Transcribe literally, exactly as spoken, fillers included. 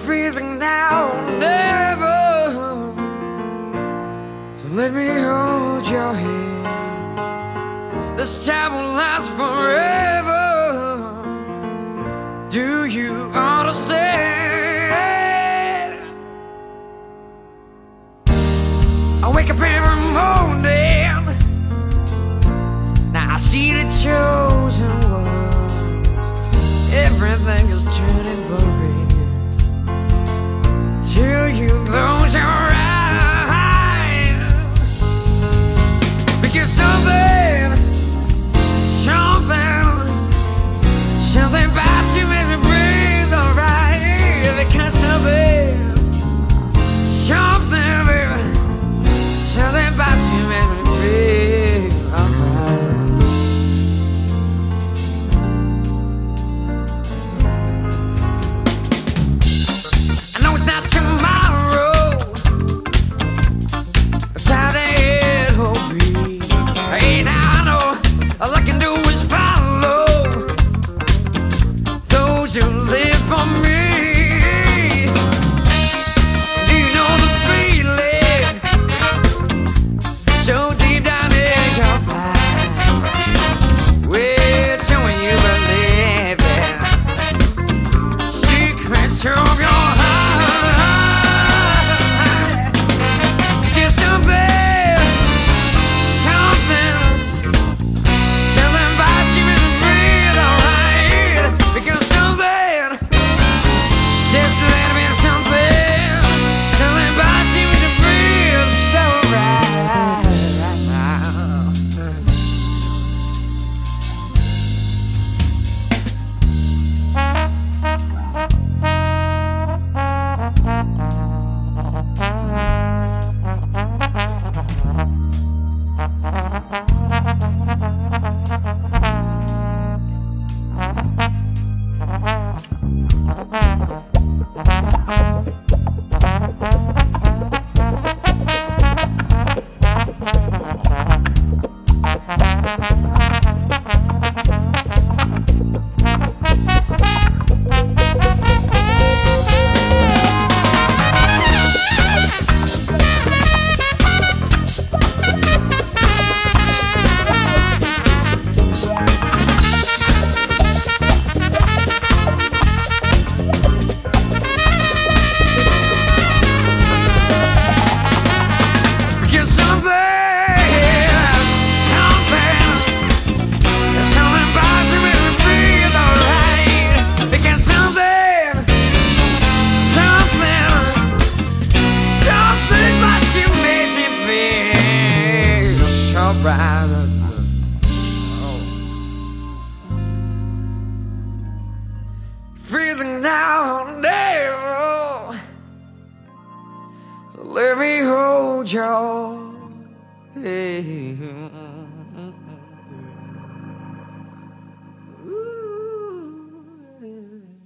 freezing now, never. So let me hold your hand. This time will last forever. Do you understand? I wake up every morning. Now I see the chosen ones. Everything is turning blurry till you close your eyes. Because something, something, something about you makes me breathe alright. Because something, something, baby, something about you makes me breathe alright. I know it's not tomorrow, it's how the head will be. Hey, now I know all I can do is follow those who live for me. Do you know the feeling so deep down in your mind? Well, it's showing you believe that secrets of your heart. Because something, something, something about you makes me feel alright. Because something, just a little bit of something, something about you makes me feel so right now. Because something, something, something about you makes me feel alright. Because something, something, something about you makes me feel so right. Freezing now, never. So let me hold your hand.